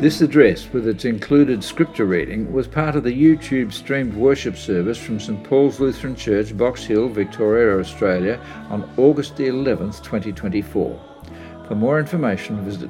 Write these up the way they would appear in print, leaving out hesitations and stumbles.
This address, with its included scripture reading, was part of the YouTube streamed worship service from St Paul's Lutheran Church, Box Hill, Victoria, Australia on August the 11th, 2024. For more information, visit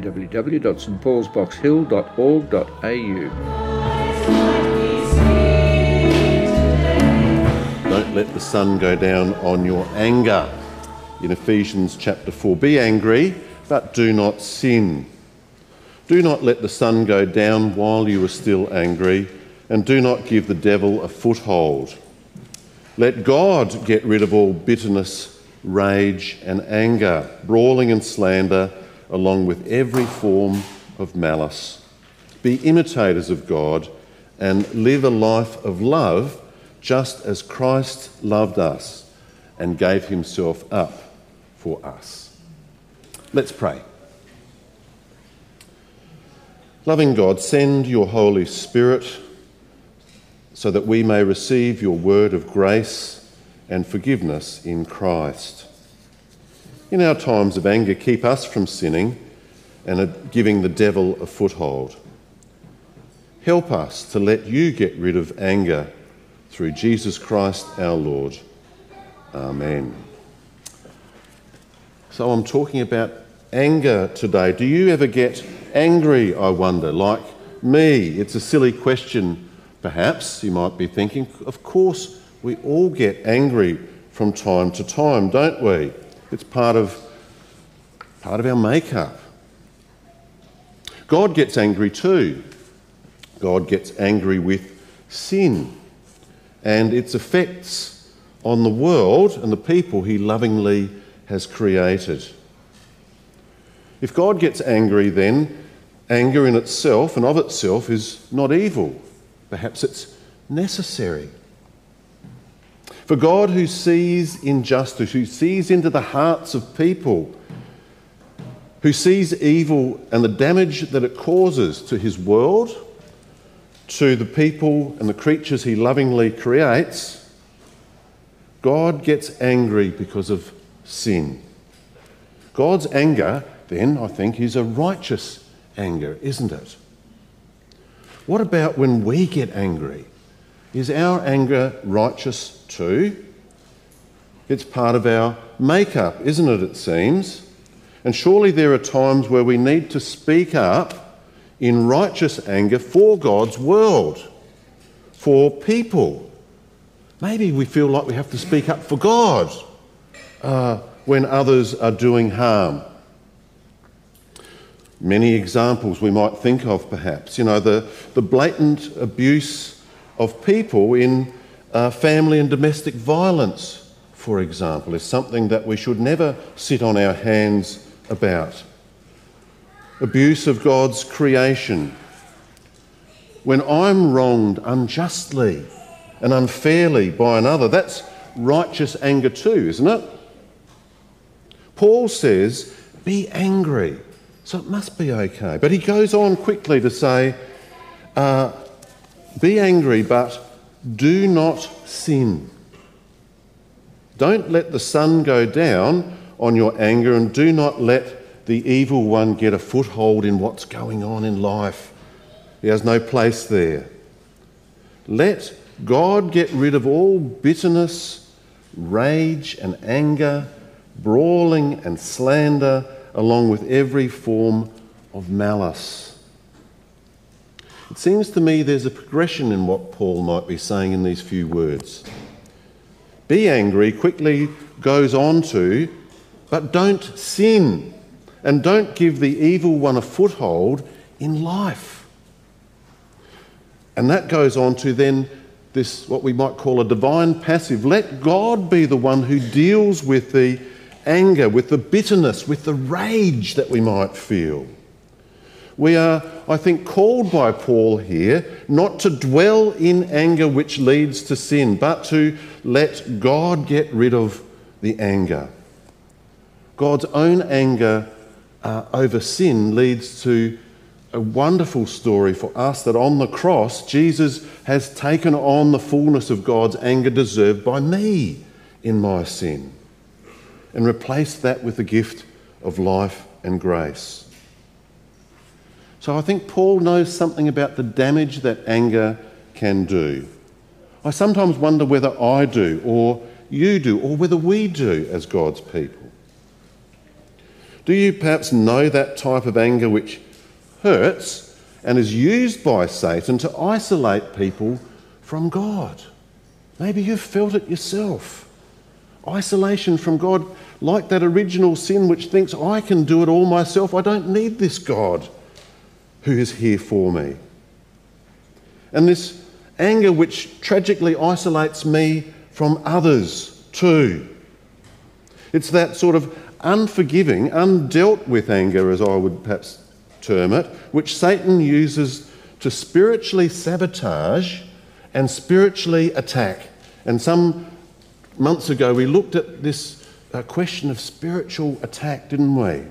www.stpaulsboxhill.org.au. Don't let the sun go down on your anger. In Ephesians chapter 4, be angry, but do not sin. Do not let the sun go down while you are still angry, and do not give the devil a foothold. Let God get rid of all bitterness, rage and anger, brawling and slander, along with every form of malice. Be imitators of God and live a life of love, just as Christ loved us and gave himself up for us. Let's pray. Loving God, send your Holy Spirit so that we may receive your word of grace and forgiveness in Christ. In our times of anger, keep us from sinning and giving the devil a foothold. Help us to let you get rid of anger through Jesus Christ our Lord. Amen. So I'm talking about anger today. Do you ever get angry, I wonder, like me? It's a silly question, perhaps, you might be thinking. Of course, we all get angry from time to time, don't we? It's part of our makeup. God gets angry too. God gets angry with sin and its effects on the world and the people he lovingly has created. If God gets angry, then anger in itself and of itself is not evil. Perhaps it's necessary. For God, who sees injustice, who sees into the hearts of people, who sees evil and the damage that it causes to his world, to the people and the creatures he lovingly creates, God gets angry because of sin. God's anger, then, I think, is a righteous anger, isn't it? What about when we get angry? Is our anger righteous too? It's part of our makeup, isn't it, it seems? And surely there are times where we need to speak up in righteous anger for God's world, for people. Maybe we feel like we have to speak up for God when others are doing harm. Many examples we might think of, perhaps. You know, the blatant abuse of people in family and domestic violence, for example, is something that we should never sit on our hands about. Abuse of God's creation. When I'm wronged unjustly and unfairly by another, that's righteous anger too, isn't it? Paul says, be angry. So it must be okay. But he goes on quickly to say, be angry, but do not sin. Don't let the sun go down on your anger, and do not let the evil one get a foothold in what's going on in life. He has no place there. Let God get rid of all bitterness, rage and anger, brawling and slander, along with every form of malice. It seems to me there's a progression in what Paul might be saying in these few words. Be angry quickly goes on to, but don't sin, and don't give the evil one a foothold in life. And that goes on to then this, what we might call a divine passive. Let God be the one who deals with the anger, with the bitterness, with the rage that we might feel. We are, I think, called by Paul here not to dwell in anger which leads to sin, but to let God get rid of the anger. God's own anger over sin leads to a wonderful story for us, that on the cross, Jesus has taken on the fullness of God's anger deserved by me in my sin, and replaced that with the gift of life and grace. So I think Paul knows something about the damage that anger can do. I sometimes wonder whether I do, or you do, or whether we do as God's people. Do you perhaps know that type of anger which hurts and is used by Satan to isolate people from God? Maybe you've felt it yourself. Isolation from God, like that original sin which thinks, I can do it all myself. I don't need this God who is here for me. And this anger which tragically isolates me from others too. It's that sort of unforgiving, undealt with anger, as I would perhaps term it, which Satan uses to spiritually sabotage and spiritually attack. And some months ago we looked at this question of spiritual attack, didn't we?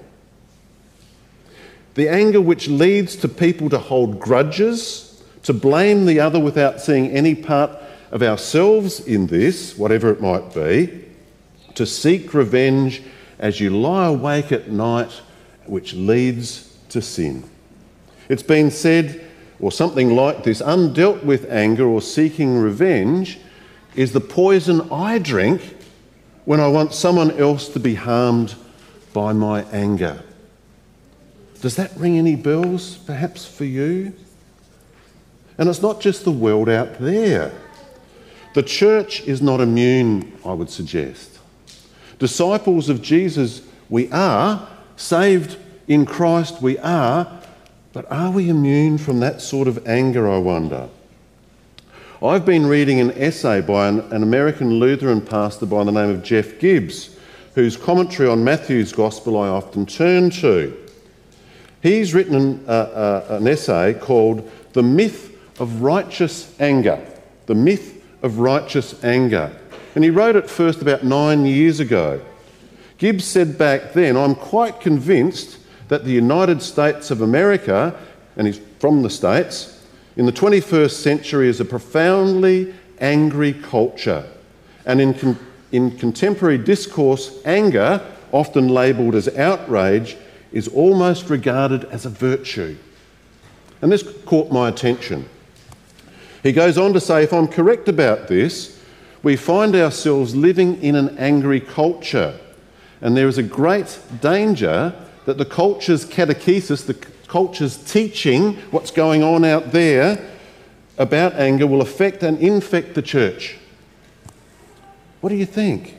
The anger which leads to people to hold grudges, to blame the other without seeing any part of ourselves in this, whatever it might be, to seek revenge as you lie awake at night, which leads to sin. It's been said, or something like this, undealt with anger or seeking revenge is the poison I drink when I want someone else to be harmed by my anger. Does that ring any bells, perhaps, for you? And it's not just the world out there. The church is not immune, I would suggest. Disciples of Jesus, we are. Saved in Christ, we are. But are we immune from that sort of anger, I wonder? I've been reading an essay by an American Lutheran pastor by the name of Jeff Gibbs, whose commentary on Matthew's Gospel I often turn to. He's written an essay called The Myth of Righteous Anger. The Myth of Righteous Anger. And he wrote it first about 9 years ago. Gibbs said back then, I'm quite convinced that the United States of America, and he's from the States, in the 21st century is a profoundly angry culture. And in contemporary discourse, anger, often labelled as outrage, is almost regarded as a virtue. And this caught my attention. He goes on to say, if I'm correct about this, we find ourselves living in an angry culture, and there is a great danger that the culture's catechesis, the culture's teaching, what's going on out there about anger, will affect and infect the church. What do you think?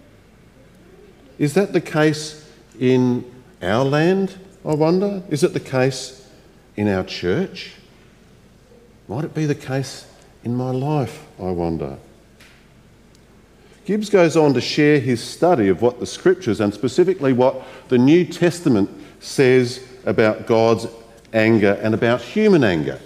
Is that the case in our land, I wonder? Is it the case in our church? Might it be the case in my life, I wonder? Gibbs goes on to share his study of what the Scriptures and specifically what the New Testament says about God's anger and about human anger.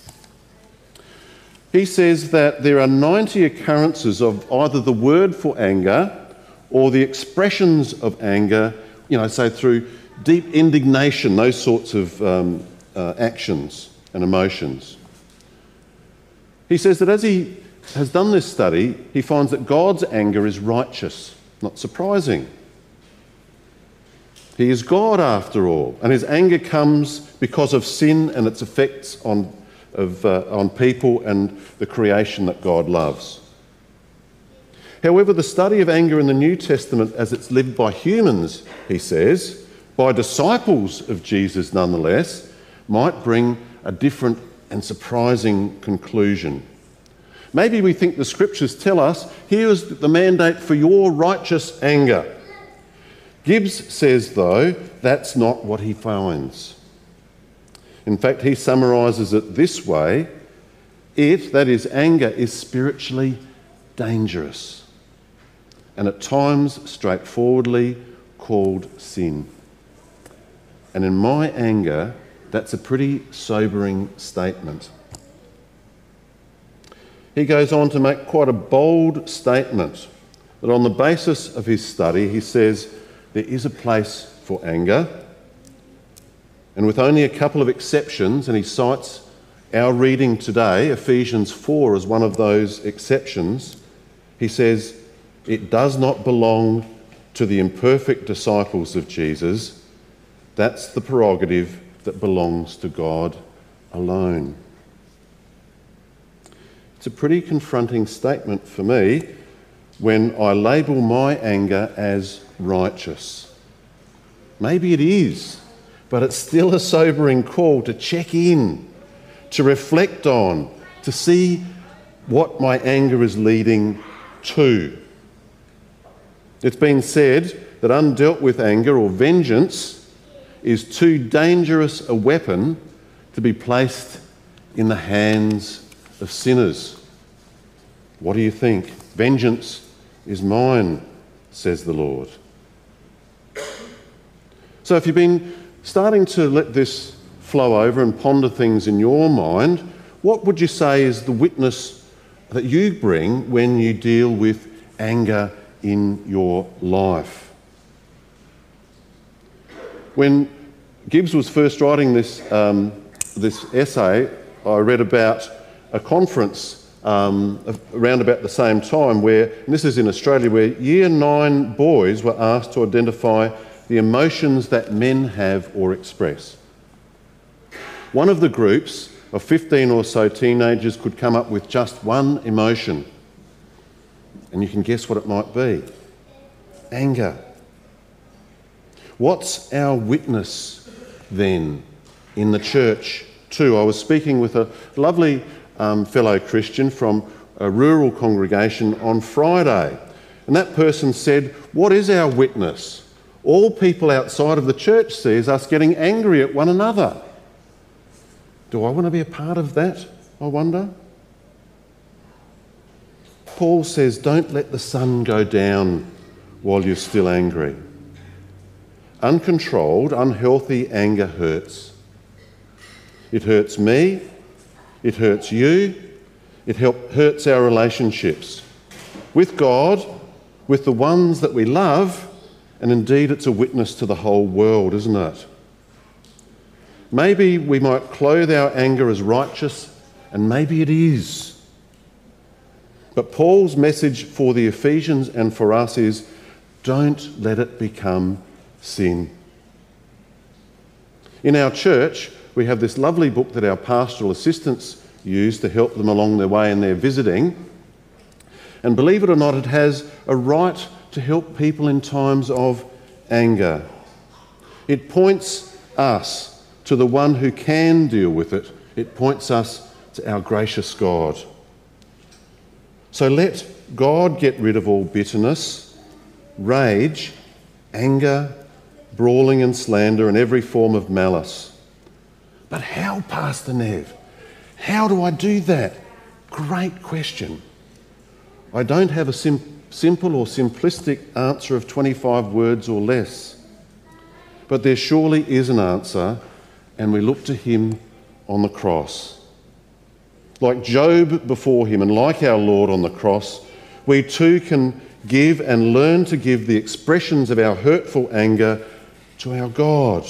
He says that there are 90 occurrences of either the word for anger or the expressions of anger, say through deep indignation, those sorts of actions and emotions. He says that as he has done this study, he finds that God's anger is righteous. Not surprising. He is God after all, and his anger comes because of sin and its effects on people and the creation that God loves. However, the study of anger in the New Testament as it's lived by humans, he says, by disciples of Jesus nonetheless, might bring a different and surprising conclusion. Maybe we think the Scriptures tell us, here is the mandate for your righteous anger. Gibbs says, though, that's not what he finds. In fact, he summarises it this way: that is, anger, is spiritually dangerous and at times straightforwardly called sin. And in my anger, that's a pretty sobering statement. He goes on to make quite a bold statement that on the basis of his study, he says there is a place for anger, and with only a couple of exceptions, and he cites our reading today, Ephesians 4, as one of those exceptions, he says it does not belong to the imperfect disciples of Jesus. That's the prerogative that belongs to God alone. It's a pretty confronting statement for me when I label my anger as righteous. Maybe it is, but it's still a sobering call to check in, to reflect on, to see what my anger is leading to. It's been said that undealt with anger or vengeance is too dangerous a weapon to be placed in the hands of sinners. What do you think? Vengeance is mine, says the Lord. So if you've been starting to let this flow over and ponder things in your mind, what would you say is the witness that you bring when you deal with anger in your life? When Gibbs was first writing this essay, I read about a conference around about the same time where, and this is in Australia, where Year 9 boys were asked to identify the emotions that men have or express. One of the groups of 15 or so teenagers could come up with just one emotion, and you can guess what it might be. Anger. What's our witness then in the church too? I was speaking with a lovely fellow Christian from a rural congregation on Friday, and that person said, "What is our witness? All people outside of the church sees us getting angry at one another." Do I want to be a part of that, I wonder? Paul says, don't let the sun go down while you're still angry. Uncontrolled, unhealthy anger hurts. It hurts me, it hurts you, it hurts our relationships with God, with the ones that we love, and indeed it's a witness to the whole world, isn't it? Maybe we might clothe our anger as righteous, and maybe it is. But Paul's message for the Ephesians and for us is, don't let it become sin. In our church, we have this lovely book that our pastoral assistants use to help them along their way in their visiting. And believe it or not, it has a right to help people in times of anger. It points us to the one who can deal with it. It points us to our gracious God. So let God get rid of all bitterness, rage, anger, brawling and slander, and every form of malice. But how, Pastor Nev? How do I do that? Great question. I don't have a simple or simplistic answer of 25 words or less. But there surely is an answer, and we look to him on the cross. Like Job before him and like our Lord on the cross, we too can give and learn to give the expressions of our hurtful anger to our God,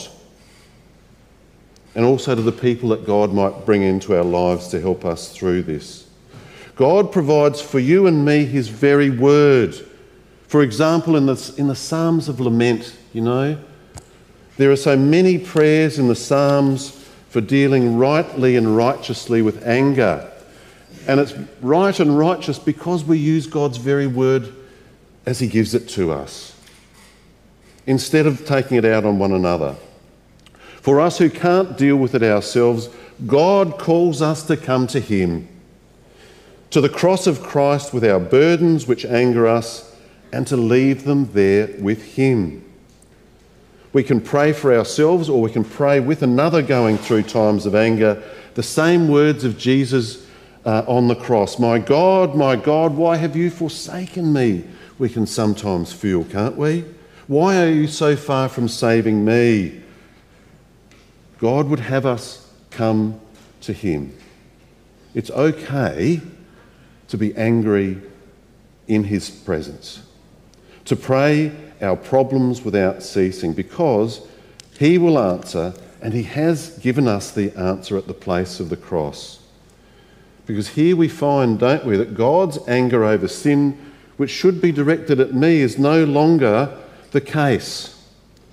and also to the people that God might bring into our lives to help us through this. God provides for you and me his very word. For example, in the Psalms of Lament, you know, there are so many prayers in the Psalms for dealing rightly and righteously with anger. And it's right and righteous because we use God's very word as he gives it to us, instead of taking it out on one another. For us who can't deal with it ourselves, God calls us to come to him, to the cross of Christ with our burdens which anger us, and to leave them there with him. We can pray for ourselves, or we can pray with another going through times of anger, the same words of Jesus on the cross. My God, why have you forsaken me? We can sometimes feel, can't we? Why are you so far from saving me? God would have us come to him. It's okay to be angry in his presence, to pray our problems without ceasing, because he will answer, and he has given us the answer at the place of the cross. Because here we find, don't we, that God's anger over sin, which should be directed at me, is no longer the case.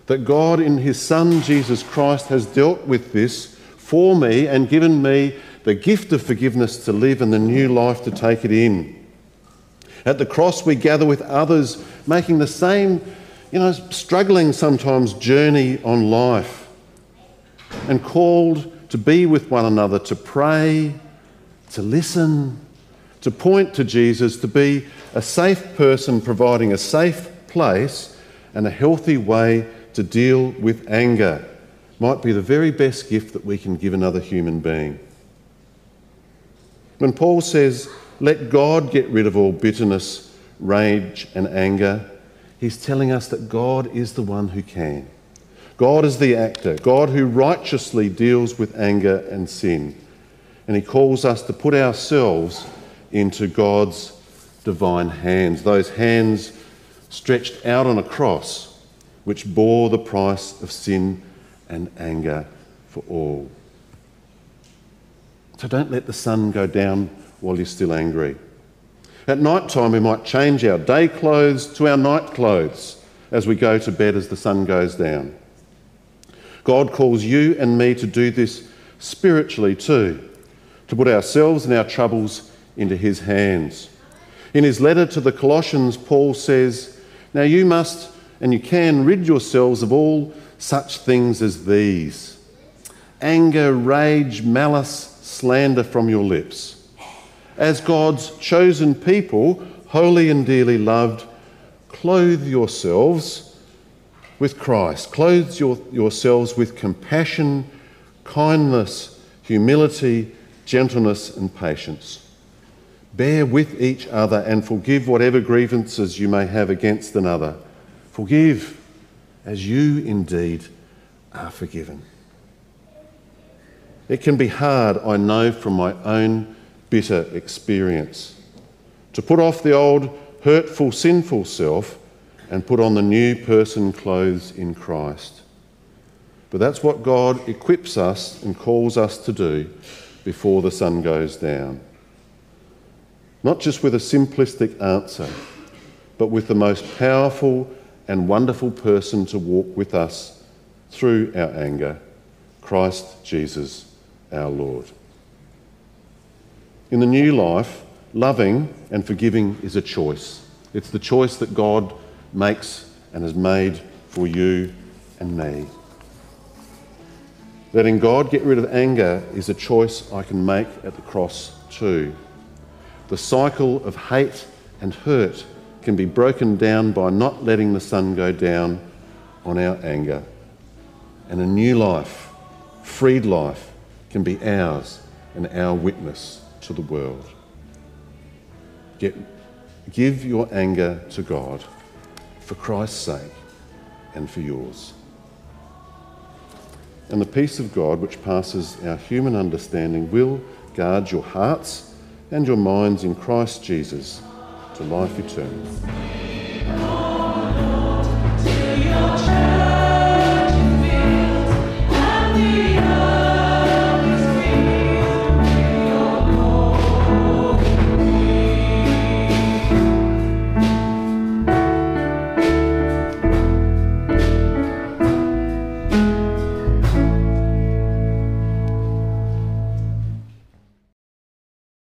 that God in his Son Jesus Christ has dealt with this for me and given me the gift of forgiveness to live and the new life to take it in. At the cross we gather with others making the same, struggling sometimes journey on life, and called to be with one another, to pray, to listen, to point to Jesus, to be a safe person providing a safe place and a healthy way to deal with anger. Might be the very best gift that we can give another human being. When Paul says, let God get rid of all bitterness, rage and anger, he's telling us that God is the one who can. God is the actor, God who righteously deals with anger and sin. And he calls us to put ourselves into God's divine hands, those hands stretched out on a cross, which bore the price of sin and anger for all. So don't let the sun go down while you're still angry. At night time we might change our day clothes to our night clothes as we go to bed as the sun goes down. God calls you and me to do this spiritually too, to put ourselves and our troubles into his hands. In his letter to the Colossians, Paul says, now you must and you can rid yourselves of all such things as these: anger, rage, malice, slander from your lips. As God's chosen people, holy and dearly loved, clothe yourselves with Christ. Clothe yourselves with compassion, kindness, humility, gentleness and patience. Bear with each other and forgive whatever grievances you may have against another. Forgive as you indeed are forgiven. It can be hard, I know from my own bitter experience, to put off the old hurtful, sinful self and put on the new person clothed in Christ. But that's what God equips us and calls us to do before the sun goes down. Not just with a simplistic answer, but with the most powerful and wonderful person to walk with us through our anger, Christ Jesus our Lord. In the new life, loving and forgiving is a choice. It's the choice that God makes and has made for you and me. Letting God get rid of anger is a choice I can make at the cross too. The cycle of hate and hurt can be broken down by not letting the sun go down on our anger. And a new life, freed life, can be ours and our witness to the world. Give your anger to God for Christ's sake and for yours. And the peace of God, which passes our human understanding, will guard your hearts and your minds in Christ Jesus to life eternal.